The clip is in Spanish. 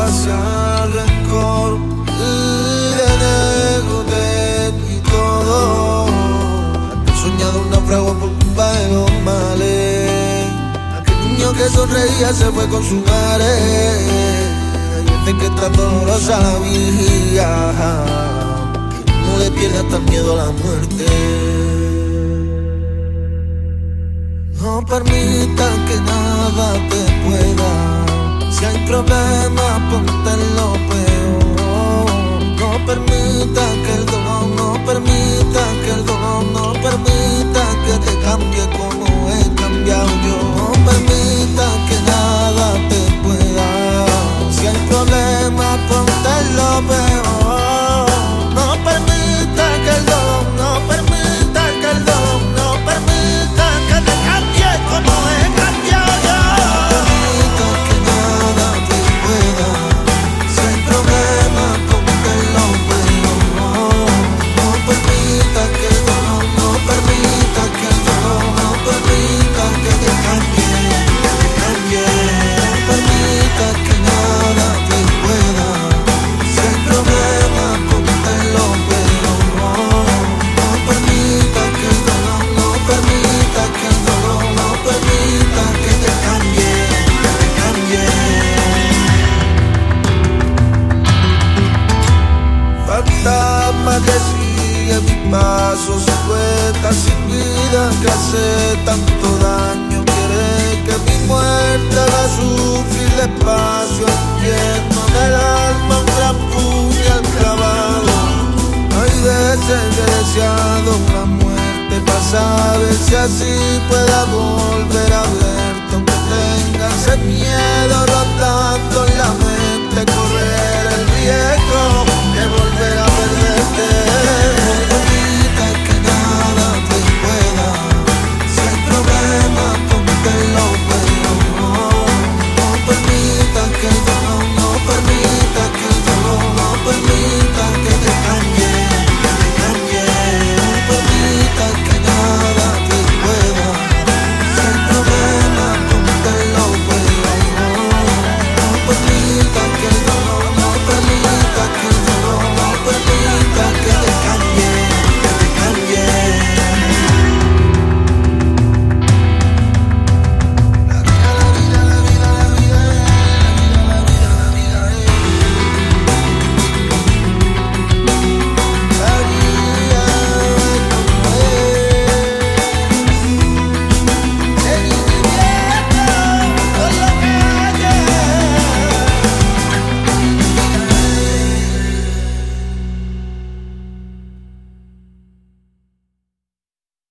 hacia el rencor y le nego de mi todo. He soñado un náufrago por culpa de los males. Aquel niño que sonreía se fue con su madre. Y que está dolorosa la vigía, que no le pierda tan miedo a la muerte. No permita que nada te pueda. Si hay problemas, ponte en lo peor. No permita que el dolor, no permita que el dolor, no permita que te cambie como he cambiado yo. No permita que nada te pueda. Si hay problemas, ponte en lo peor. No permita que el dolor, no permita que el dolor, no permita que te cambie como he cambiado yo. No permita que nada te pueda. Si hay problemas, ponte en lo peor. No permita que el dolor, no permita que el dolor, no permita que te cambie, que te cambie. No permita que nada te pueda. Si hay problemas, ponte en lo peor. No permita que el dolor, no permita que el dolor, no permita que te cambie, que te cambie. Fantasma que sigue mis pasos, silueta sin vida que hace tanto daño. Quiere que mi muerte haga sufrir despacio al infierno del alma, un gran puñal clavado. Hay veces que he deseado una muerte para saber si así pueda volver